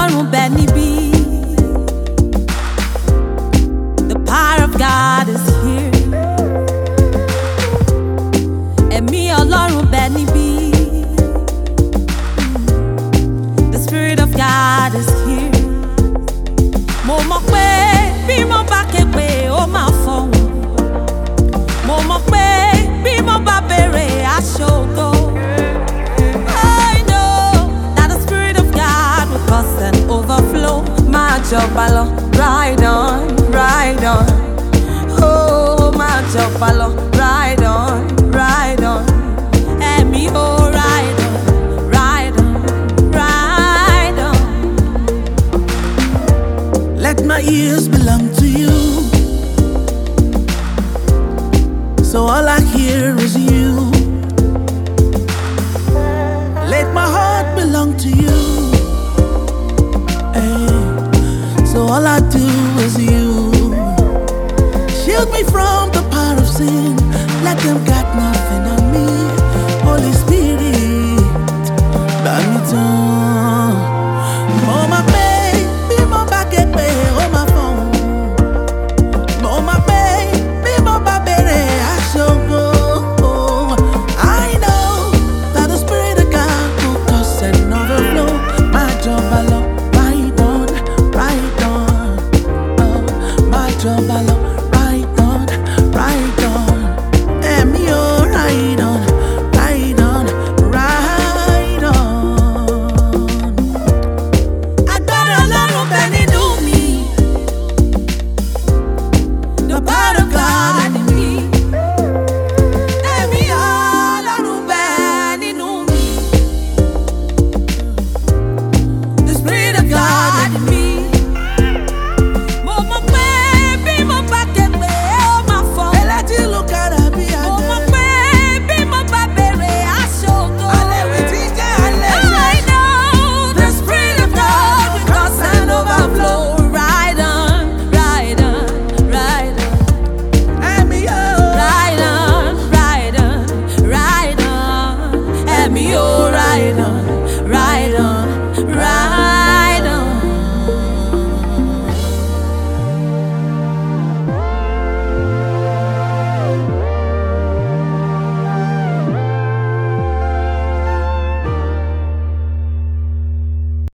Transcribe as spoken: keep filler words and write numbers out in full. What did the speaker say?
Ọlọ́run bẹ níbí. The power of God is here. Ẹ̀mí Ọlọ́run bẹ níbí. The Spirit of God is here. Mo mọ̀ pé bí mo bá ké pé ó máa fọhùn. Mo mọ̀ pé bí mo bá béèrè aṣògo. I know that the Spirit of God will cause an overflow. Máa jọba lọ, ride on, ride on. Oh, máa jọba lọ, ride on, ride on. Ẹ̀mí ó ride on, ride on, ride on. Let my ears belong to you, so all I hear is you. Let my heart belong to you, hey, so all I do is you. Shield me from the power of sin, let them got my